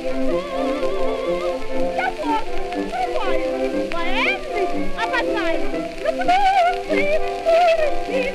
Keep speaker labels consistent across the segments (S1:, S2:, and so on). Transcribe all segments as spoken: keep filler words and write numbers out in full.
S1: лицо. Я вот бываю поэмный, обожаю, люблю ты,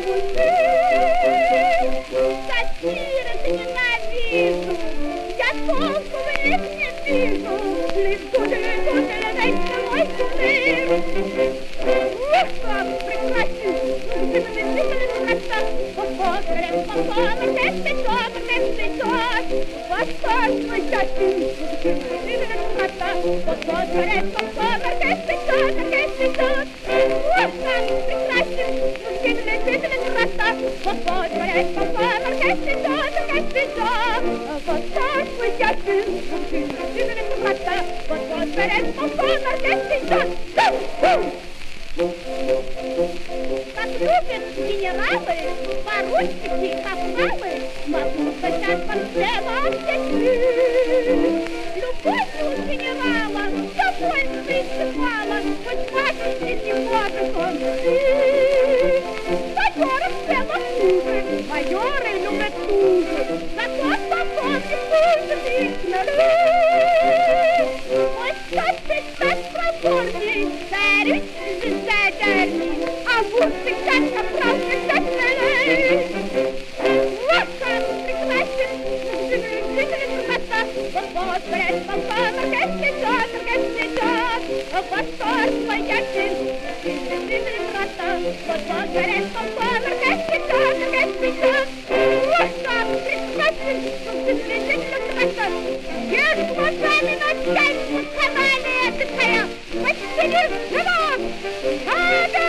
S1: сатиры ненавижу, я толку в них не вижу, лежу, лежу, лежу, мой кумир. Ух, как прекрасен, ты намечительный красота, посмотрим, посмотрим, как цветет, как цветет, восторг мой счастье, намечительный красота, посмотрим, посмотрим, как цветет, как цветет. Ух, как прекрасен, намечительный красота, посмотрим, посмотрим, как цветет, как цветет, восторг мой счастье, намечительный красота, посмотрим, посмотрим, как цветет. Как любят генералы, поручики, капралы, могу сказать под всем объектив. Любовью генерала все воинство истекало, хоть мачехи не может он жить. Майоры цело хуже, майоры любят хуже, зато спокойно пусть их налить. Ой, что ты так проворней, царь, царь, а вот ты как правда как налей. Вот как прекрасен, житель красота, вот брать попала, как цветет, как цветет, восторг моя житель красота, вот брать попала, как цветет, как цветет, вот как прекрасен, житель красота. Ешь глазами начальник, канале это твоя, почти не живот, а